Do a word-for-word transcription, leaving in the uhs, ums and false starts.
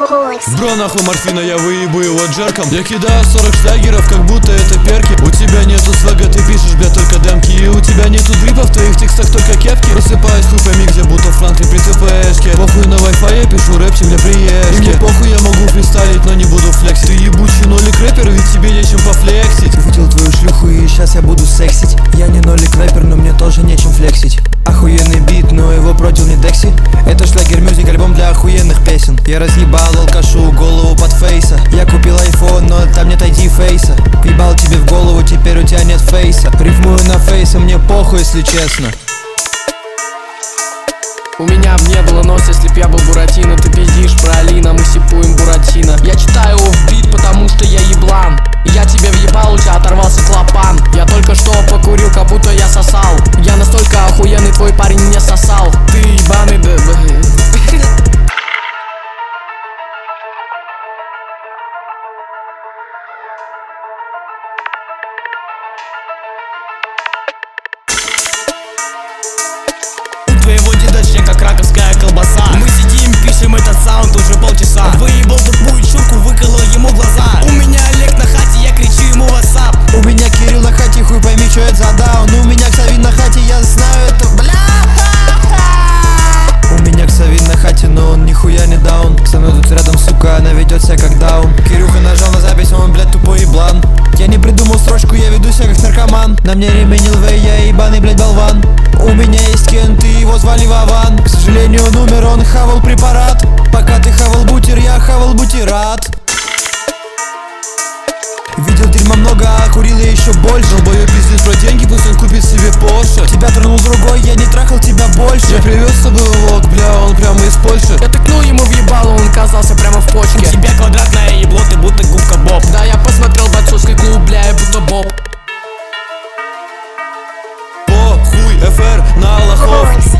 Бро, нахуй морфина, я выебу его джерком. Я кидаю сорок шлягеров, как будто это перки. У тебя нету свага, ты пишешь, бля, только демки. И у тебя нету дрипа, в твоих текстах только кепки. Просыпаюсь, хуй пойми, где будто Франклин при ТПшке. Похуй на Wi-Fi, я пишу рэпчик для приезжки. И мне похуй, я могу фристайлить, но не буду флексить. Ты ебучий нолик рэпер, ведь тебе нечем пофлексить. Увидел твою шлюху и сейчас я буду сексить. Я не нолик рэпер, но мне тоже нечем флексить. Охуенный бит, но его продил не Декси. Это шлягер мюзик, альбом для охуенных песен. Я разъебал алкашу голову под фейса. Я купил айфон, но там нет ай ди фейса. Ебал тебе в голову, теперь у тебя нет фейса. Рифмую на фейса, мне похуй, если честно. У меня б не было нос, если б я был Буратино. Ты пиздишь про Алина, мы сипуем Буратино. Я читаю в бит, потому что я еблан. Я тебе въебал, у тебя оторвался клапан. Я только что покурил, как будто я сосал. Я настолько охуенный, твой парень не сосал. Ты ебаный, да... Твоего деда член как раковская колбаса. Мы сидим, пишем этот саунд уже полчаса. Выебал тупую чурку, выколол ему глаза. У меня Олег на хате, я кричу ему ватсап. У меня Кирилл на хате, хуй пойми, что это за даун. У меня Ксавин на хате, я знаю это, бля. У меня Ксавин на хате, но он нихуя не даун. Со мной тут рядом, сука, она ведет себя как даун. Кирюха нажал на запись, он, блядь, тупой еблан. Я не придумал строчку, я веду себя как наркоман. На мне ремень эл вэ, я ебаный, блядь, болван. У меня есть Кент, и его звали Вован. К сожалению, он умер, он хавал препарат. Пока ты хавал бутер, я хавал бутерат. Видел дерьма много, а курил я еще больше. Долбоёб пиздит про деньги, пусть он купит себе Порше. Тебя тронул другой, я не трахал тебя больше. Я привез с собой влог, бля, он прямо из Польши. Я тыкнул ему в ебало, он оказался прямо в почке. У тебя квадратное ебло, ты будто губка Боб. Да, я посмотрел бойцовский клуб, бля, я будто Боб. Похуй, эф эр на лохов.